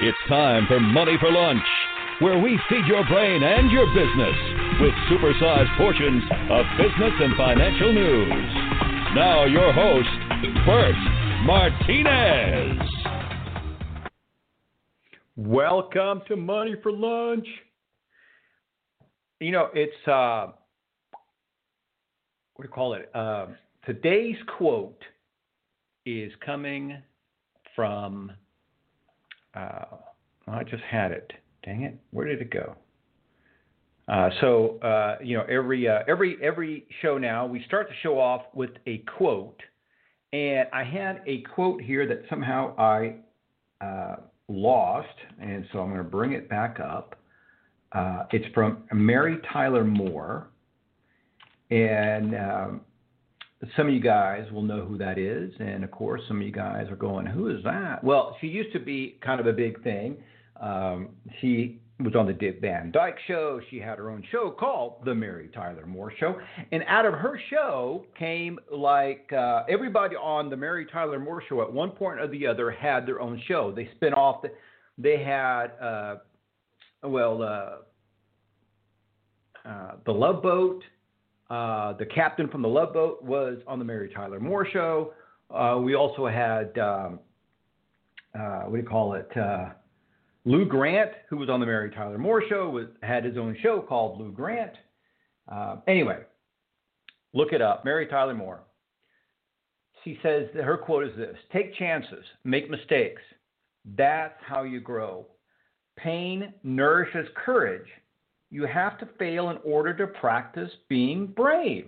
It's time for Money for Lunch, where we feed your brain and your business with supersized portions of business and financial news. Now your host, Bert Martinez. Welcome to Money for Lunch. You know, it's, what do you call it? Today's quote is coming from, I just had it. Dang it. Where did it go? Every show now, we start the show off with a quote. And I had a quote here that somehow I lost. And so I'm going to bring it back up. It's from Mary Tyler Moore. And some of you guys will know who that is. And, of course, some of you guys are going, who is that? Well, she used to be kind of a big thing. She was on the Dick Van Dyke Show. She had her own show called The Mary Tyler Moore Show. And out of her show came everybody on The Mary Tyler Moore Show at one point or the other had their own show. They spin off. They had, The Love Boat. The captain from The Love Boat was on The Mary Tyler Moore Show. We also had, Lou Grant, who was on The Mary Tyler Moore Show, had his own show called Lou Grant. Anyway, look it up, Mary Tyler Moore. She says, her quote is this: take chances, make mistakes. That's how you grow. Pain nourishes courage. You have to fail in order to practice being brave.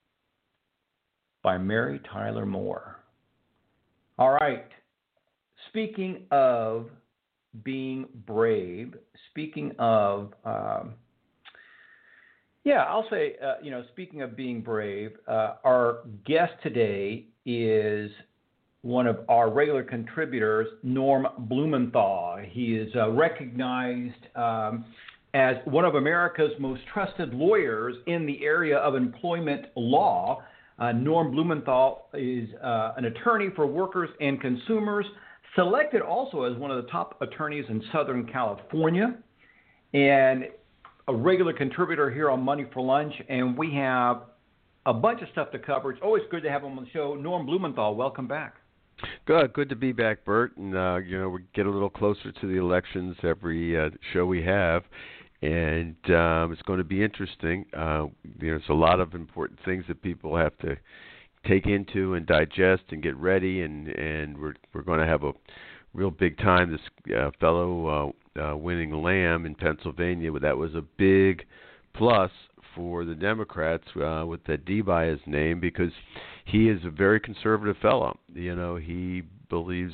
By Mary Tyler Moore. All right. Speaking of being brave, speaking of, speaking of being brave, our guest today is one of our regular contributors, Norm Blumenthal. He is recognized as one of America's most trusted lawyers in the area of employment law. Norm Blumenthal is an attorney for workers and consumers, selected also as one of the top attorneys in Southern California, and a regular contributor here on Money for Lunch. And we have a bunch of stuff to cover. It's always good to have him on the show. Norm Blumenthal, welcome back. Good to be back, Bert. And, we get a little closer to the elections every show we have. And it's going to be interesting. There's a lot of important things that people have to take into and digest and get ready. And we're going to have a real big time. This fellow winning Lamb in Pennsylvania, that was a big plus for the Democrats with that D by his name, because he is a very conservative fellow. He believes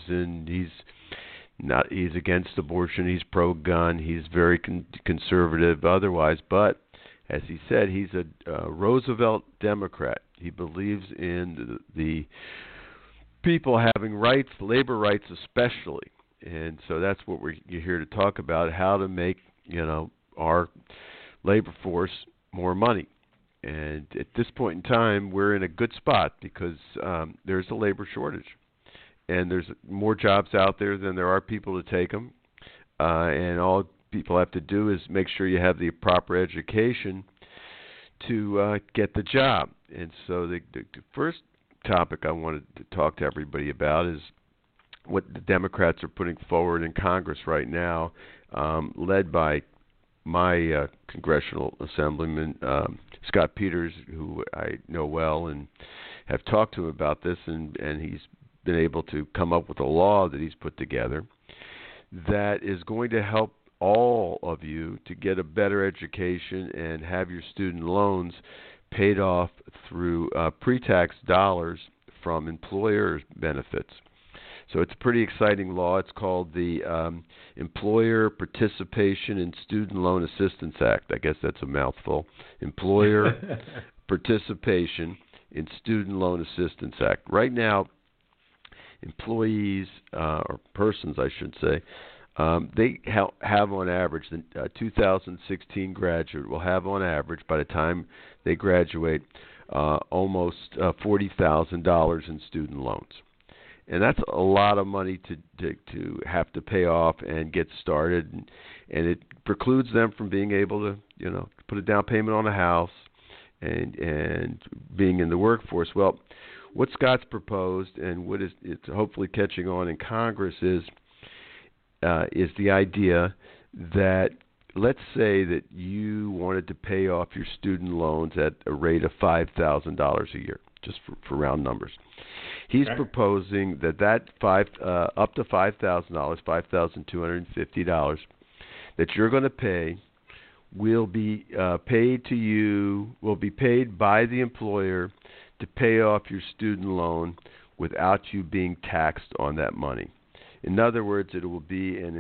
he's against abortion, he's pro-gun, he's very conservative otherwise, but as he said, he's a Roosevelt Democrat. He believes in the people having rights, labor rights especially. And so that's what you're here to talk about, how to make, our labor force more money. And at this point in time, we're in a good spot because there's a labor shortage. And there's more jobs out there than there are people to take them. And all people have to do is make sure you have the proper education to get the job. And so the first topic I wanted to talk to everybody about is what the Democrats are putting forward in Congress right now, led by my congressional assemblyman, Scott Peters, who I know well and have talked to him about this, and he's been able to come up with a law that he's put together that is going to help all of you to get a better education and have your student loans paid off through pre-tax dollars from employer benefits. So it's a pretty exciting law. It's called the Employer Participation in Student Loan Assistance Act. I guess that's a mouthful. Employer Participation in Student Loan Assistance Act. Right now, employees, or persons I should say, they have on average, the 2016 graduate will have on average, by the time they graduate, almost $40,000 in student loans. And that's a lot of money to have to pay off and get started, and it precludes them from being able to, put a down payment on a house and being in the workforce. Well, what Scott's proposed and what is it's hopefully catching on in Congress is the idea that, let's say that you wanted to pay off your student loans at a rate of $5,000 a year, just for round numbers. He's proposing that up to $5,000, $5,250 that you're going to pay will be paid to you, will be paid by the employer to pay off your student loan without you being taxed on that money. In other words, it will be an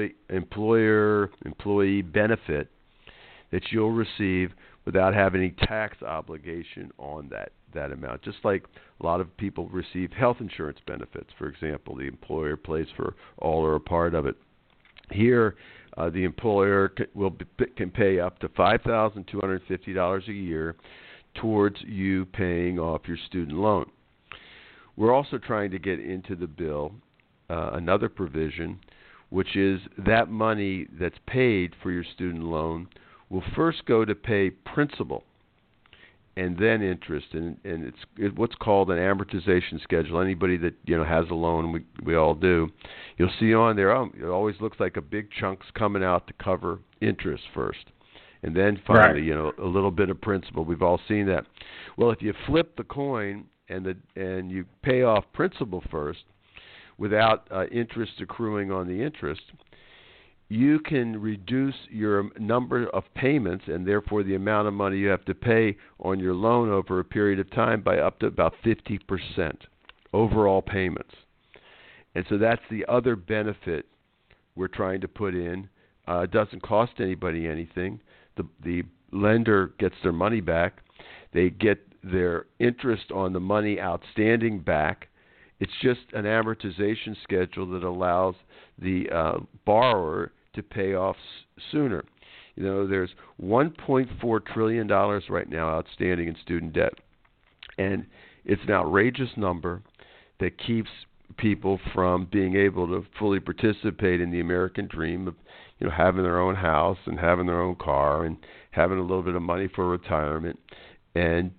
employer-employee benefit that you'll receive without having any tax obligation on that amount. Just like a lot of people receive health insurance benefits, for example, the employer pays for all or a part of it. Here, the employer can pay up to $5,250 a year towards you paying off your student loan. We're also trying to get into the bill another provision, which is that money that's paid for your student loan will first go to pay principal and then interest, and it's what's called an amortization schedule. Anybody that has a loan, we all do, you'll see on there, it always looks like a big chunk's coming out to cover interest first, and then finally, a little bit of principal. We've all seen that. Well, if you flip the coin and you pay off principal first, without interest accruing on the interest, you can reduce your number of payments and therefore the amount of money you have to pay on your loan over a period of time by up to about 50% overall payments. And so that's the other benefit we're trying to put in. It doesn't cost anybody anything. The lender gets their money back. They get their interest on the money outstanding back. It's just an amortization schedule that allows the borrower to pay off sooner. There's $1.4 trillion right now outstanding in student debt. And it's an outrageous number that keeps people from being able to fully participate in the American dream of, having their own house and having their own car and having a little bit of money for retirement. And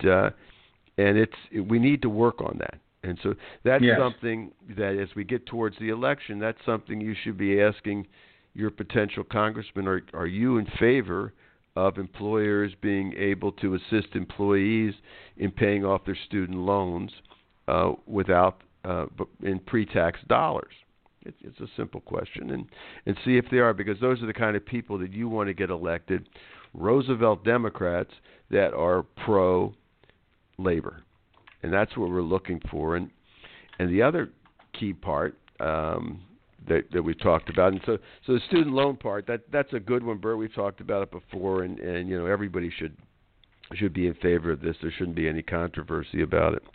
we need to work on that. And so that's something that, as we get towards the election, that's something you should be asking your potential congressman. Are you in favor of employers being able to assist employees in paying off their student loans without in pre-tax dollars? It's a simple question, and see if they are, because those are the kind of people that you want to get elected, Roosevelt Democrats that are pro-labor. And that's what we're looking for. And the other key part that we've talked about, and so the student loan part, that's a good one, Bert. We've talked about it before, and everybody should be in favor of this. There shouldn't be any controversy about it.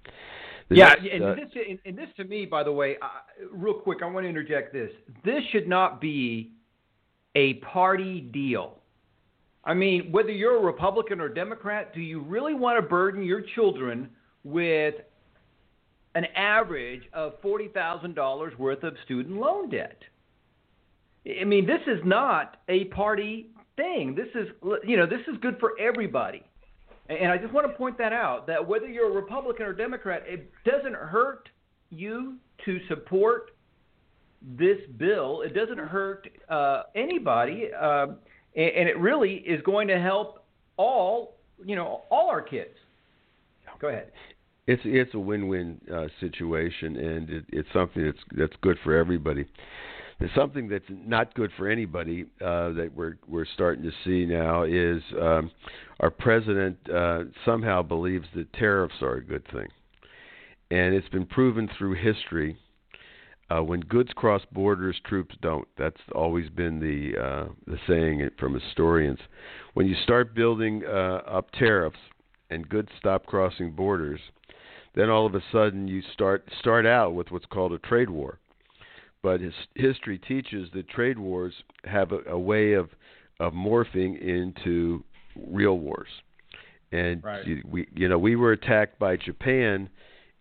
This to me, by the way, real quick, I want to interject this. This should not be a party deal. I mean, whether you're a Republican or Democrat, do you really want to burden your children with an average of $40,000 worth of student loan debt? I mean, this is not a party thing. This is good for everybody. And I just want to point that out, that whether you're a Republican or Democrat, it doesn't hurt you to support this bill. It doesn't hurt anybody, and it really is going to help all our kids. Go ahead. It's a win-win situation, and it's something that's good for everybody. There's something that's not good for anybody that we're starting to see now is our president somehow believes that tariffs are a good thing, and it's been proven through history. When goods cross borders, troops don't. That's always been the saying from historians. When you start building up tariffs and goods stop crossing borders, then all of a sudden you start out with what's called a trade war. But history teaches that trade wars have a way of morphing into real wars. And we were attacked by Japan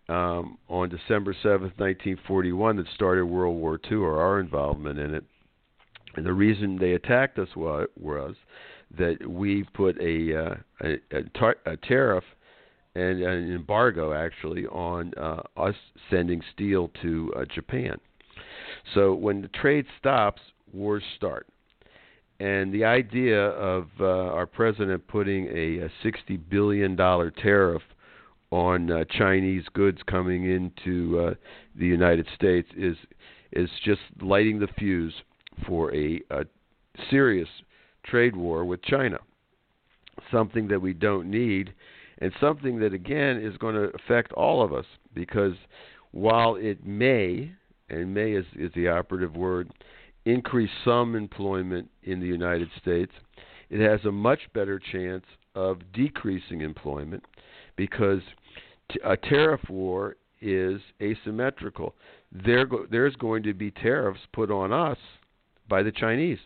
on December 7th, 1941, that started World War II, or our involvement in it. And the reason they attacked us was that we put a tariff and an embargo, actually, on us sending steel to Japan. So when the trade stops, wars start. And the idea of our president putting a $60 billion tariff on Chinese goods coming into the United States is just lighting the fuse for a serious trade war with China, something that we don't need, and something that, again, is going to affect all of us, because while it may, and may is the operative word, increase some employment in the United States, it has a much better chance of decreasing employment, because a tariff war is asymmetrical. There's going to be tariffs put on us by the Chinese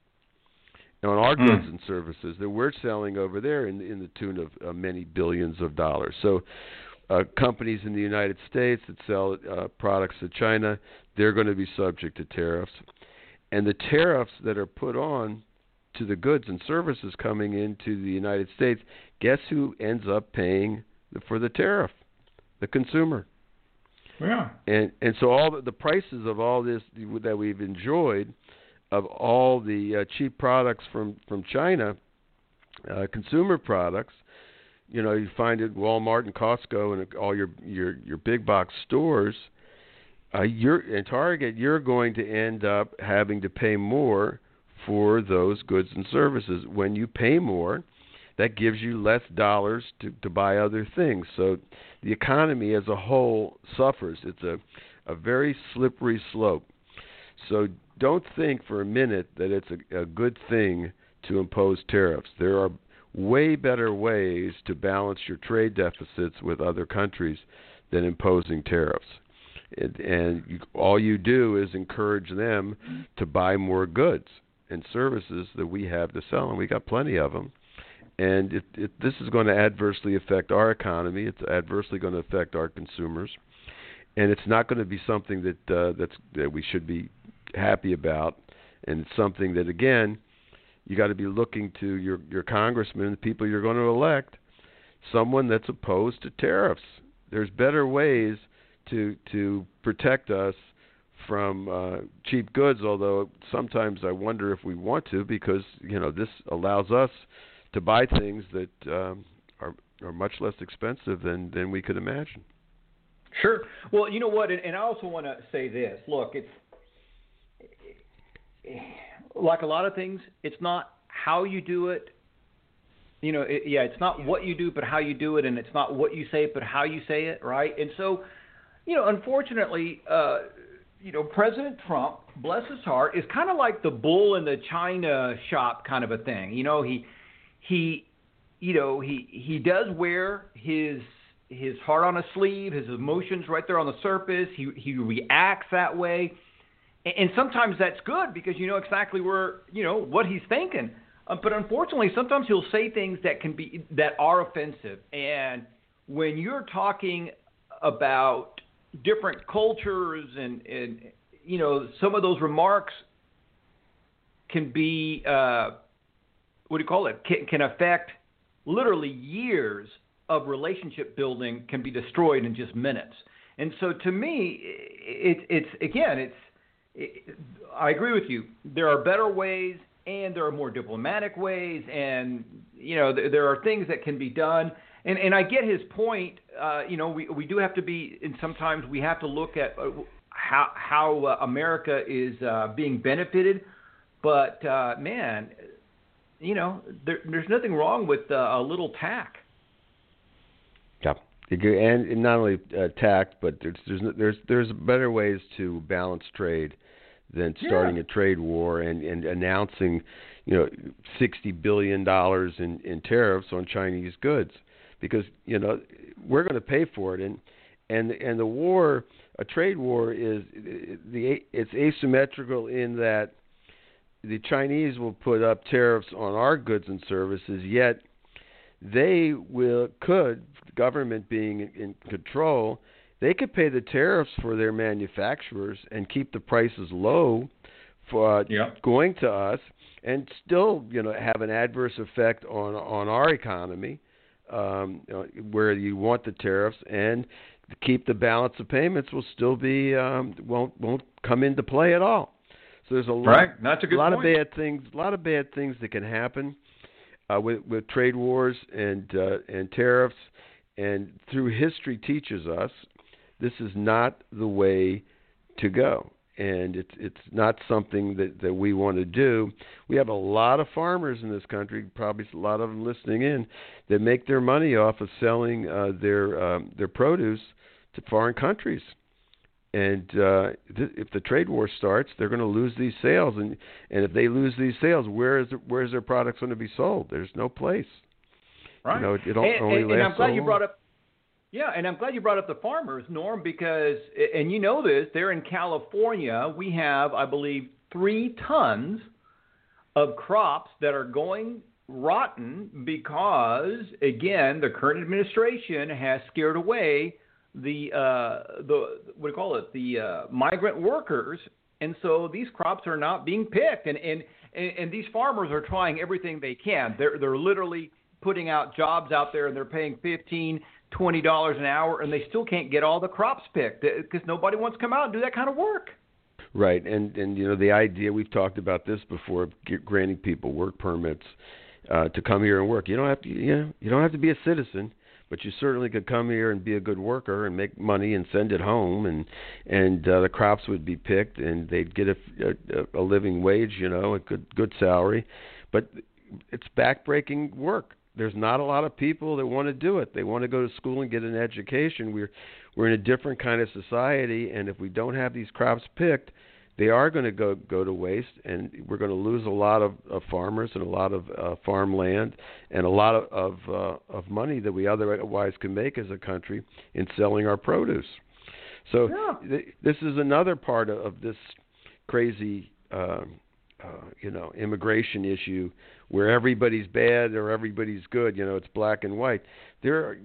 on our goods and services that we're selling over there in the tune of many billions of dollars. So companies in the United States that sell products to China, they're going to be subject to tariffs. And the tariffs that are put on to the goods and services coming into the United States, guess who ends up paying for the tariff? The consumer. Yeah. And so all the prices of all this that we've enjoyed, of all the cheap products from China, consumer products, you find at Walmart and Costco and all your big box stores, in Target, you're going to end up having to pay more for those goods and services. When you pay more, that gives you less dollars to buy other things. So the economy as a whole suffers. It's a very slippery slope. So don't think for a minute that it's a good thing to impose tariffs. There are way better ways to balance your trade deficits with other countries than imposing tariffs. All you do is encourage them to buy more goods and services that we have to sell, and we got plenty of them. And this is going to adversely affect our economy. It's adversely going to affect our consumers, and it's not going to be something that we should be happy about. And it's something that, again, you got to be looking to your congressman, the people you're going to elect, someone that's opposed to tariffs. There's better ways to protect us from cheap goods, although sometimes I wonder if we want to, because this allows us to buy things that are much less expensive than we could imagine. Sure. Well, you know what, and I also want to say this. Look, it's like a lot of things, it's not how you do it. It's not what you do, but how you do it, and it's not what you say, but how you say it, right? And so, unfortunately, President Trump, bless his heart, is kind of like the bull in the china shop kind of a thing. He does wear his heart on his sleeve, his emotions right there on the surface. He reacts that way. And sometimes that's good because you know exactly what he's thinking. But unfortunately, sometimes he'll say things that are offensive. And when you're talking about different cultures and some of those remarks can be can affect literally years of relationship building can be destroyed in just minutes. And so to me, I agree with you. There are better ways and there are more diplomatic ways, and there are things that can be done. And I get his point. We do have to be, and sometimes we have to look at how America is being benefited. But there's nothing wrong with a little tack. Yeah, and not only tact, but there's better ways to balance trade than starting a trade war and announcing $60 billion in tariffs on Chinese goods, because we're going to pay for it, and the war, a trade war, it's asymmetrical in that the Chinese will put up tariffs on our goods and services, yet they could, government being in control, they could pay the tariffs for their manufacturers and keep the prices low for going to us, and still, have an adverse effect on our economy, where you want the tariffs, and to keep the balance of payments will still be won't come into play at all. So there's a lot of bad things. A lot of bad things that can happen with trade wars and tariffs. And through history teaches us this is not the way to go. And it's not something that we want to do. We have a lot of farmers in this country, probably a lot of them listening in, that make their money off of selling their produce to foreign countries. And if the trade war starts, they're going to lose these sales. And if they lose these sales, where's their products going to be sold? There's no place. Right. It only lasts and I'm glad so you long. brought up. Yeah, and I'm glad you brought up the farmers, Norm, because, and you know this, they're in California. We have, I believe, 3 tons of crops that are going rotten because, again, the current administration has scared away the migrant workers, and so these crops are not being picked, and these farmers are trying everything they can. They're literally putting out jobs out there, and they're paying $15-$20 an hour, and they still can't get all the crops picked because nobody wants to come out and do that kind of work. Right, and the idea, we've talked about this before, of granting people work permits to come here and work. You don't have to, you don't have to be a citizen, but you certainly could come here and be a good worker and make money and send it home, and the crops would be picked, and they'd get a living wage, a good salary, but it's backbreaking work. There's not a lot of people that want to do it. They want to go to school and get an education. We're in a different kind of society, and if we don't have these crops picked, they are going to go to waste, and we're going to lose a lot of farmers and a lot of farmland and a lot of money that we otherwise can make as a country in selling our produce. So this is another part of this crazy immigration issue where everybody's bad or everybody's good. It's black and white. There are,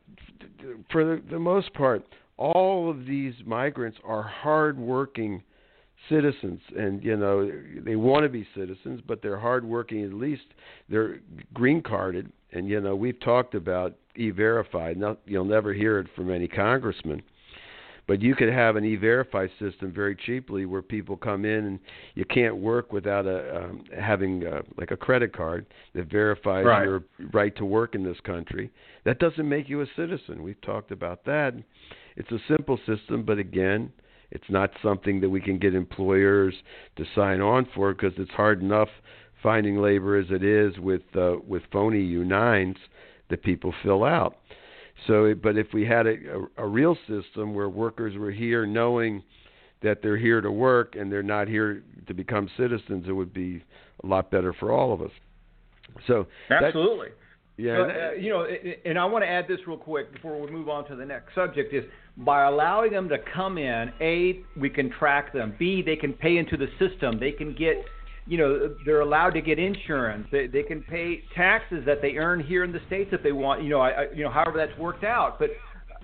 for the most part, all of these migrants are hardworking citizens, and they want to be citizens, but they're hardworking. At least they're green carded, and we've talked about E-Verify. You'll never hear it from any congressman. But you could have an E-Verify system very cheaply where people come in and you can't work without having like a credit card that verifies your right to work in this country. That doesn't make you a citizen. We've talked about that. It's a simple system, but again, it's not something that we can get employers to sign on for because it's hard enough finding labor as it is with phony U-9s that people fill out. So, but if we had a real system where workers were here knowing that they're here to work and they're not here to become citizens, it would be a lot better for all of us. So absolutely. Yeah. And I want to add this real quick before we move on to the next subject is by allowing them to come in, A, we can track them. B, they can pay into the system. They can get, they're allowed to get insurance. They can pay taxes that they earn here in the States if they want, however that's worked out. But,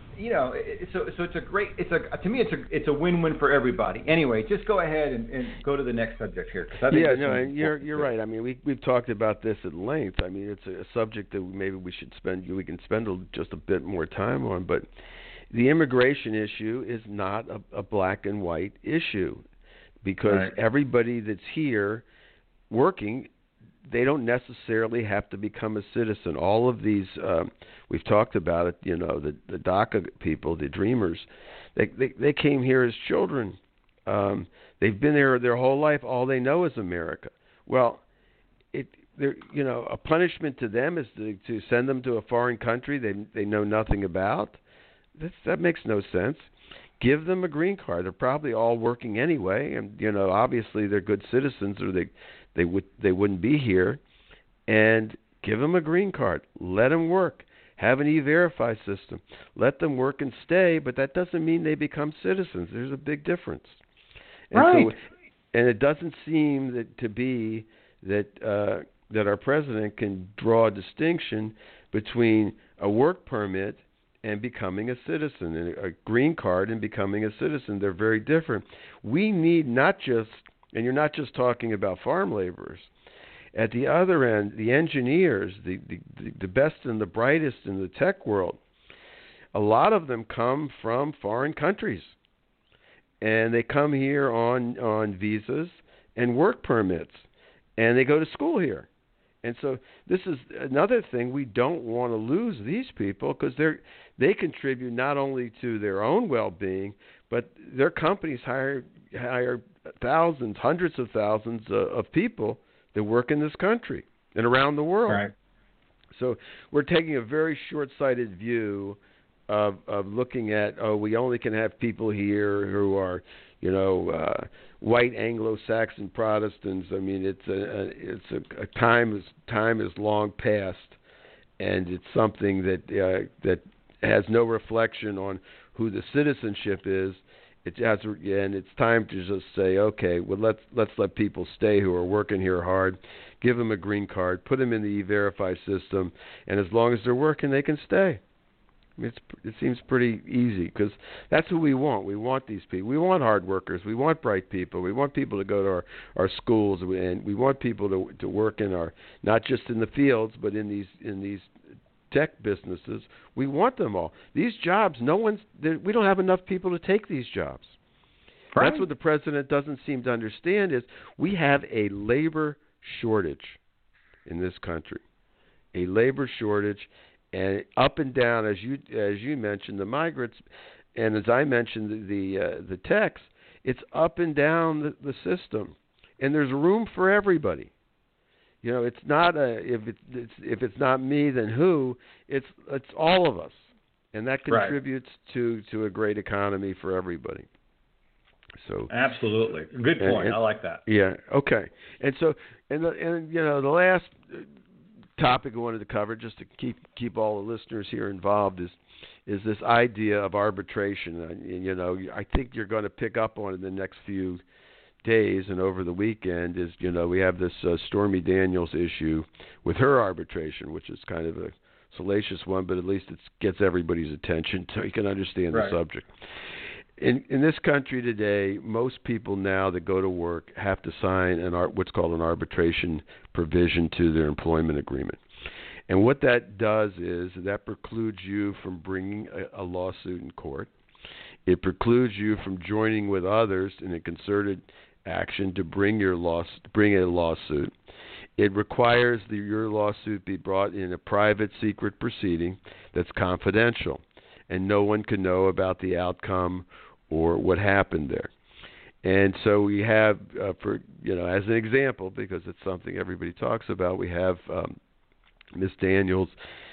so it's a great, to me, it's a win-win for everybody. Anyway, just go ahead and go to the next subject here. And you're right. I mean, we've talked about this at length. I mean, it's a subject that maybe we can spend just a bit more time on. But the immigration issue is not a black and white issue because everybody that's here working, they don't necessarily have to become a citizen. All of these, we've talked about it, the DACA people, the Dreamers, they came here as children. They've been there their whole life. All they know is America. Well, a punishment to them is to send them to a foreign country they know nothing about. That makes no sense. Give them a green card. They're probably all working anyway, and obviously they're good citizens, or they wouldn't be here. And give them a green card. Let them work. Have an E-Verify system. Let them work and stay, but that doesn't mean they become citizens. There's a big difference. And it doesn't seem that our president can draw a distinction between a work permit and becoming a citizen, and a green card and becoming a citizen. They're very different. We need not just, and you're not just talking about farm laborers. At the other end, the engineers, the best and the brightest in the tech world, a lot of them come from foreign countries. And they come here on visas and work permits, and they go to school here. And so this is another thing. We don't want to lose these people because they contribute not only to their own well-being, but their companies hire thousands, hundreds of thousands of people that work in this country and around the world. Right. So we're taking a very short-sighted view of looking at, we only can have people here who are, white Anglo-Saxon Protestants. I mean, it's a time is long past, and it's something that has no reflection on who the citizenship is. And it's time to just say, okay, well, let's let people stay who are working here hard, give them a green card, put them in the E-Verify system, and as long as they're working, they can stay. It seems pretty easy because that's who we want. We want these people. We want hard workers. We want bright people. We want people to go to our schools, and we want people to work in our, not just in the fields, but in these tech businesses. We want them all. These jobs, we don't have enough people to take these jobs. Right. That's what the president doesn't seem to understand is we have a labor shortage in this country, a labor shortage. And up and down, as you mentioned, the migrants, and as I mentioned, the techs, it's up and down the system, and there's room for everybody. It's not if it's not me, then who? It's all of us, and that contributes to a great economy for everybody. So absolutely, good point. I like that. Yeah. Okay. And so, the last topic I wanted to cover, just to keep all the listeners here involved, is this idea of arbitration. I think you're going to pick up on it in the next few days and over the weekend. Is we have this Stormy Daniels issue with her arbitration, which is kind of a salacious one, but at least it gets everybody's attention so you can understand the subject. In this country today, most people now that go to work have to sign what's called an arbitration provision to their employment agreement. And what that does is that precludes you from bringing a lawsuit in court. It precludes you from joining with others in a concerted action to bring a lawsuit. It requires that your lawsuit be brought in a private, secret proceeding that's confidential, and no one can know about the outcome or what happened there. And so we have, as an example, because it's something everybody talks about, we have Ms. Daniels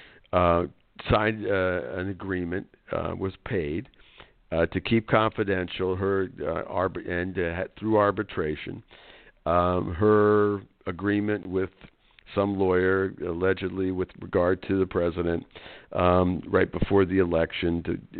signed an agreement, was paid to keep confidential her through arbitration, her agreement with some lawyer, allegedly with regard to the president, right before the election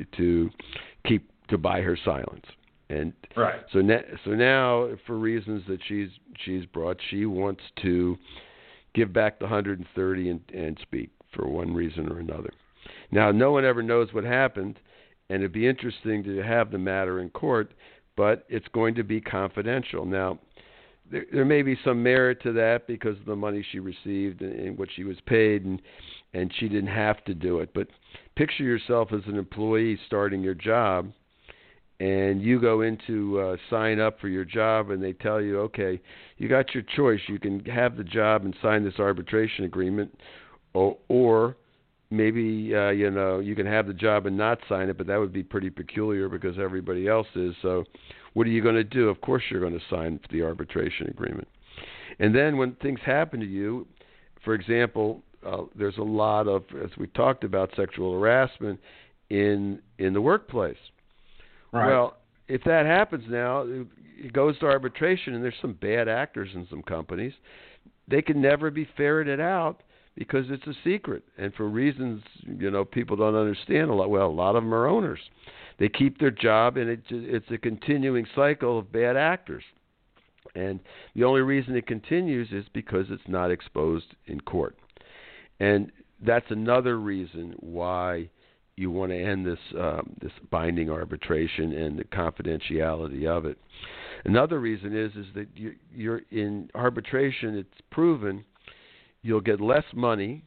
to buy her silence. And so now, for reasons that she's brought, she wants to give back the 130 and speak for one reason or another. Now, no one ever knows what happened, and it'd be interesting to have the matter in court, but it's going to be confidential. Now, there may be some merit to that because of the money she received and what she was paid, and she didn't have to do it. But picture yourself as an employee starting your job, and you go in to sign up for your job, and they tell you, okay, you got your choice. You can have the job and sign this arbitration agreement, or maybe you can have the job and not sign it, but that would be pretty peculiar because everybody else is. So what are you going to do? Of course you're going to sign the arbitration agreement. And then when things happen to you, for example, there's a lot of, as we talked about, sexual harassment in the workplace. Right. Well, if that happens now, it goes to arbitration, and there's some bad actors in some companies. They can never be ferreted out because it's a secret, and for reasons people don't understand a lot. Well, a lot of them are owners. They keep their job, and it's a continuing cycle of bad actors. And the only reason it continues is because it's not exposed in court. And that's another reason why you want to end this this binding arbitration and the confidentiality of it. Another reason is that you're in arbitration. It's proven you'll get less money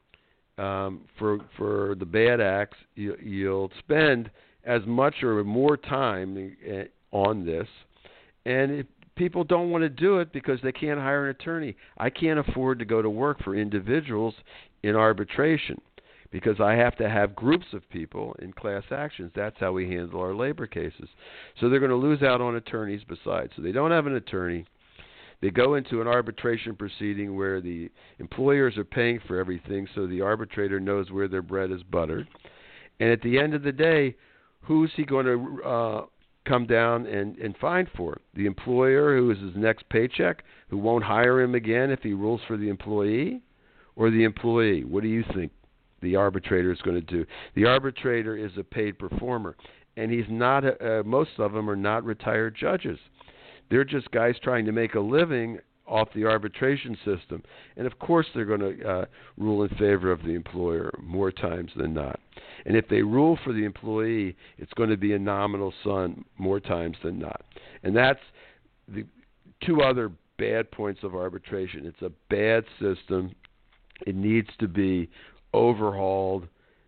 for the bad acts. You'll spend as much or more time on this, and if people don't want to do it because they can't hire an attorney. I can't afford to go to work for individuals in arbitration because I have to have groups of people in class actions. That's how we handle our labor cases. So they're going to lose out on attorneys besides. So they don't have an attorney. They go into an arbitration proceeding where the employers are paying for everything, so the arbitrator knows where their bread is buttered. And at the end of the day, who's he going to come down and fine for? The employer, who is his next paycheck, who won't hire him again if he rules for the employee, or the employee? What do you think the arbitrator is going to do? The arbitrator is a paid performer, and he's not. Most of them are not retired judges. They're just guys trying to make a living off the arbitration system. And, of course, they're going to rule in favor of the employer more times than not. And if they rule for the employee, it's going to be a nominal sum more times than not. And that's the two other bad points of arbitration. It's a bad system. It needs to be overhauled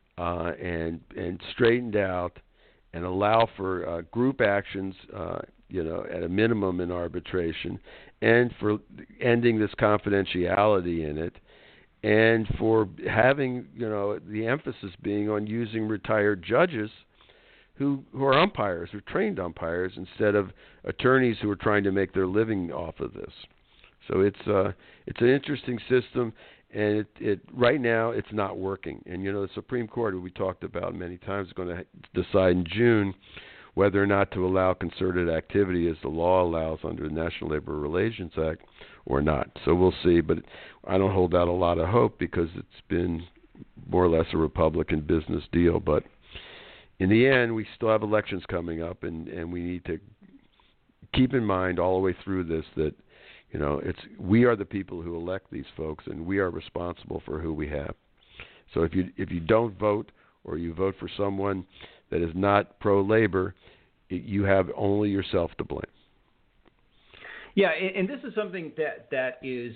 and straightened out and allow for group actions at a minimum in arbitration, and for ending this confidentiality in it, and for having, the emphasis being on using retired judges who are umpires, who are trained umpires, instead of attorneys who are trying to make their living off of this. So it's an interesting system, and it right now it's not working. And, the Supreme Court, we talked about many times, is going to decide in June whether or not to allow concerted activity as the law allows under the National Labor Relations Act or not. So we'll see, but I don't hold out a lot of hope because it's been more or less a Republican business deal. But in the end, we still have elections coming up, and we need to keep in mind all the way through this that, we are the people who elect these folks, and we are responsible for who we have. So if you don't vote, or you vote for someone that is not pro-labor, you have only yourself to blame. Yeah, and this is something that is,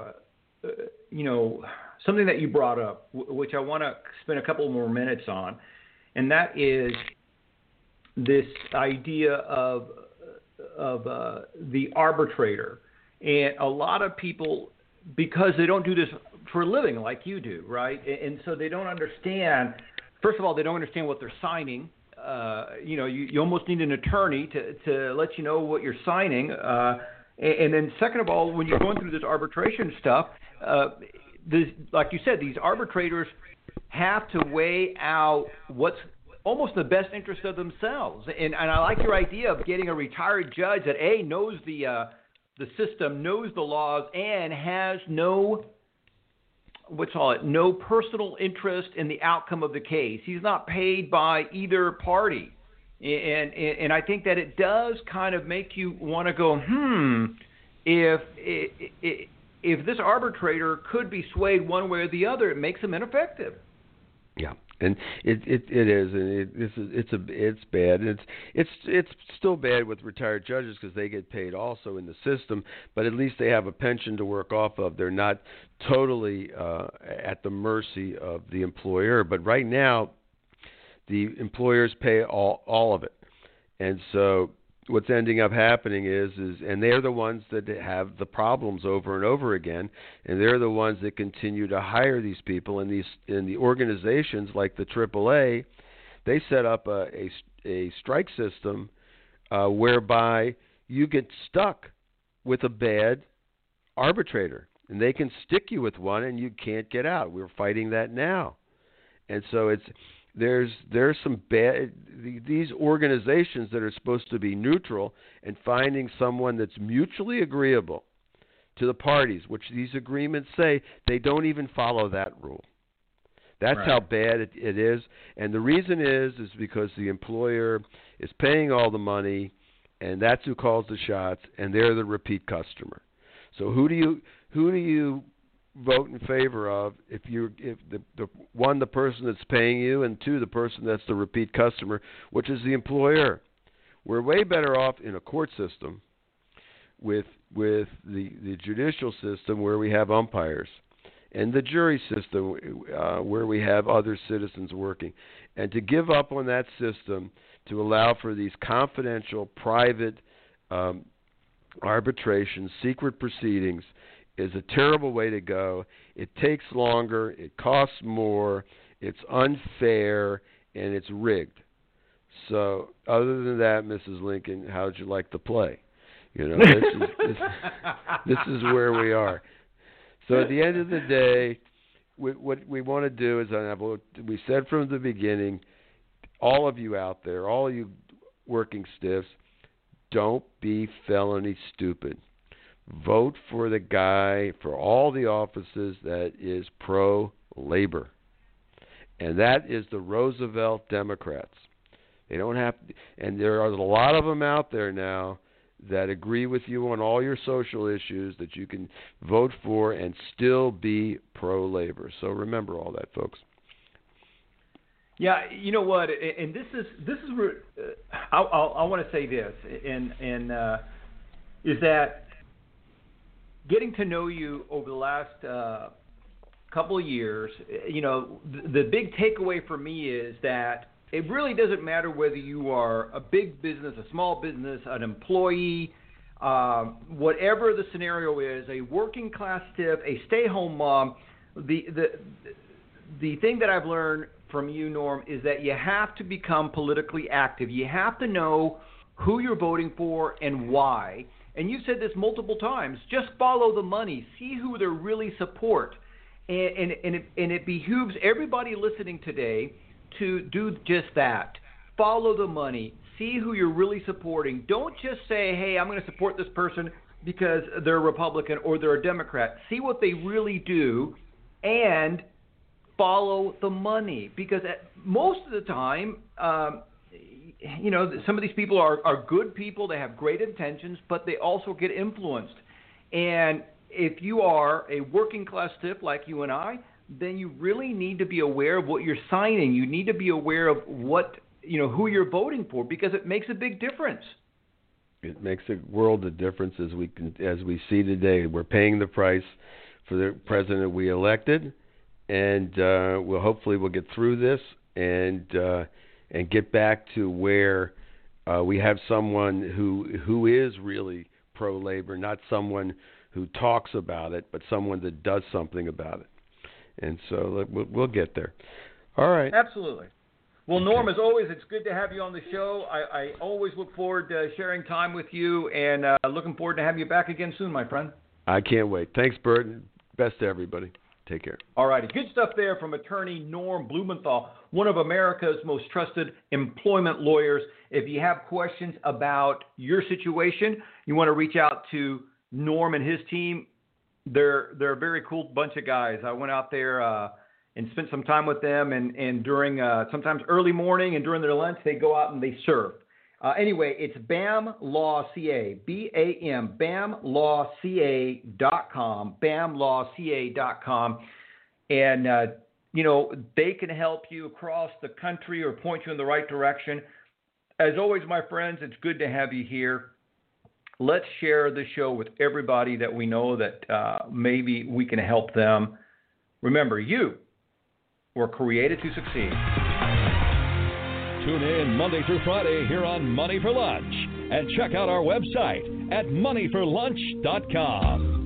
something that you brought up, which I want to spend a couple more minutes on, and that is this idea of the arbitrator. And a lot of people, because they don't do this for a living like you do, right? And so they don't understand. First of all, they don't understand what they're signing. You almost need an attorney to let you know what you're signing. And then second of all, when you're going through this arbitration stuff, like you said, these arbitrators have to weigh out what's almost in the best interest of themselves. And I like your idea of getting a retired judge that, A, knows the system, knows the laws, and has no personal interest in the outcome of the case. He's not paid by either party. And I think that it does kind of make you want to go, if this arbitrator could be swayed one way or the other, it makes him ineffective. Yeah, and it is, and it's bad. It's still bad with retired judges because they get paid also in the system, but at least they have a pension to work off of. They're not totally at the mercy of the employer. But right now, the employers pay all of it, and so what's ending up happening is and they're the ones that have the problems over and over again, and they're the ones that continue to hire these people. And the organizations like the AAA, they set up a strike system whereby you get stuck with a bad arbitrator, and they can stick you with one, and you can't get out. We're fighting that now, and so there's some bad. These organizations that are supposed to be neutral and finding someone that's mutually agreeable to the parties, which these agreements say, they don't even follow that rule. That's right. How bad it is. And the reason is because the employer is paying all the money, and that's who calls the shots, and they're the repeat customer. So who do you vote in favor of if the one, the person that's paying you, and two, the person that's the repeat customer, which is the employer. We're way better off in a court system with the judicial system where we have umpires, and the jury system where we have other citizens working. And to give up on that system to allow for these confidential, private arbitration, secret proceedings is a terrible way to go. It takes longer, it costs more, it's unfair, and it's rigged. So other than that, Mrs. Lincoln, how would you like to play? You know, this is where we are. So at the end of the day, what we want to do is, we said from the beginning, all of you out there, all you working stiffs, don't be felony stupid. Vote for the guy for all the offices that is pro-labor. And that is the Roosevelt Democrats. They don't have to, and there are a lot of them out there now that agree with you on all your social issues that you can vote for and still be pro-labor. So remember all that, folks. Yeah, you know what, and this is I want to say this, and is that getting to know you over the last couple of years, you know, the big takeaway for me is that it really doesn't matter whether you are a big business, a small business, an employee, whatever the scenario is, a working class stiff, a stay-home mom. The thing that I've learned from you, Norm, is that you have to become politically active. You have to know who you're voting for and why. And you've said this multiple times. Just follow the money. See who they really support. And it behooves everybody listening today to do just that. Follow the money. See who you're really supporting. Don't just say, hey, I'm going to support this person because they're a Republican or they're a Democrat. See what they really do and follow the money. Because most of the time, you know, some of these people are good people. They have great intentions, but they also get influenced. And if you are a working class stiff like you and I, then you really need to be aware of what you're signing. You need to be aware of what, you know, who you're voting for, because it makes a big difference. It makes a world of difference as we see today. We're paying the price for the president we elected, and hopefully we'll get through this and get back to where we have someone who is really pro-labor, not someone who talks about it, but someone that does something about it. And so we'll get there. All right. Absolutely. Well, Norm, as always, it's good to have you on the show. I always look forward to sharing time with you, and looking forward to having you back again soon, my friend. I can't wait. Thanks, Bert. Best to everybody. Take care. All righty. Good stuff there from attorney Norm Blumenthal, one of America's most trusted employment lawyers. If you have questions about your situation, you want to reach out to Norm and his team. They're a very cool bunch of guys. I went out there and spent some time with them, and during sometimes early morning and during their lunch, they go out and they serve. Anyway, it's BAM Law CA, BAM, BAMLawCA.com, BAMLawCA.com. And, you know, they can help you across the country or point you in the right direction. As always, my friends, it's good to have you here. Let's share the show with everybody that we know that maybe we can help them. Remember, you were created to succeed. Tune in Monday through Friday here on Money for Lunch, and check out our website at moneyforlunch.com.